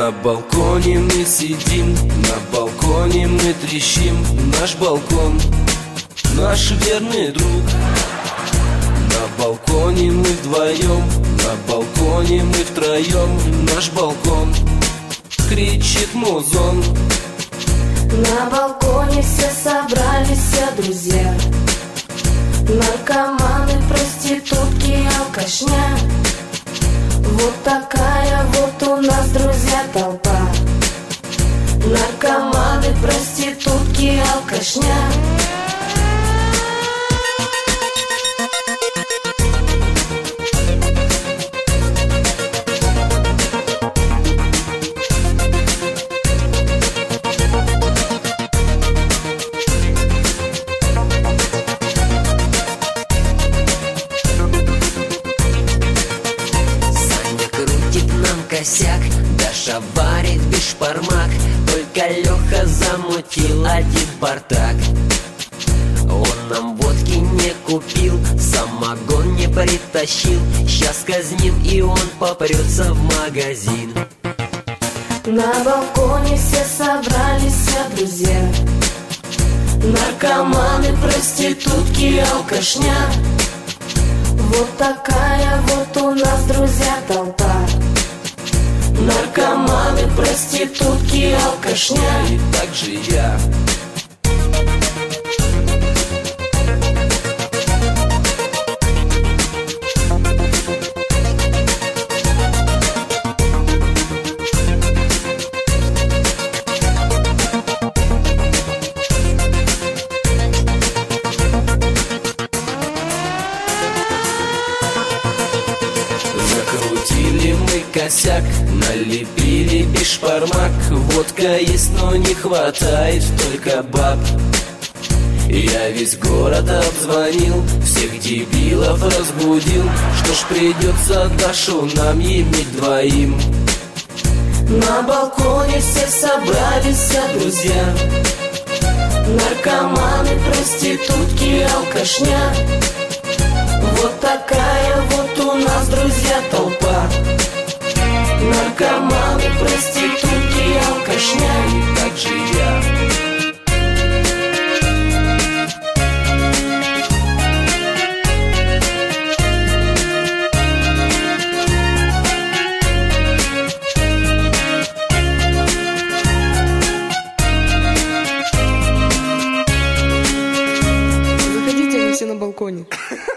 На балконе мы сидим, на балконе мы трещим. Наш балкон, наш верный друг. На балконе мы вдвоем, на балконе мы втроем. Наш балкон, кричит музон. На балконе все собрались, все друзья. Наркоманы, проститутки, алкашня. Вот такая вот у нас, друзья, толпа. Наркоманы, проститутки, алкашня. Косяк, Даша варит бешбармак. Только Леха замутил один бардак. Он нам водки не купил, самогон не притащил. Сейчас казним, и он попрется в магазин. На балконе все собрались, все друзья. Наркоманы, проститутки, алкашня. Вот такая вот у нас, друзья, толпа. Наркоманы, проститутки, алкашня. И так же я. Закрутили мы косяк, налепили бешбармак. Водка есть, но не хватает только баб. Я весь город обзвонил, всех дебилов разбудил. Что ж, придется Дашу нам иметь двоим. На балконе все собрались, все друзья. Наркоманы, проститутки, алкашня. Вот такая вот у нас, друзья, толпа. Наркоманы, проститутки, алкашня. И так же я. Заходите, они все на балконе.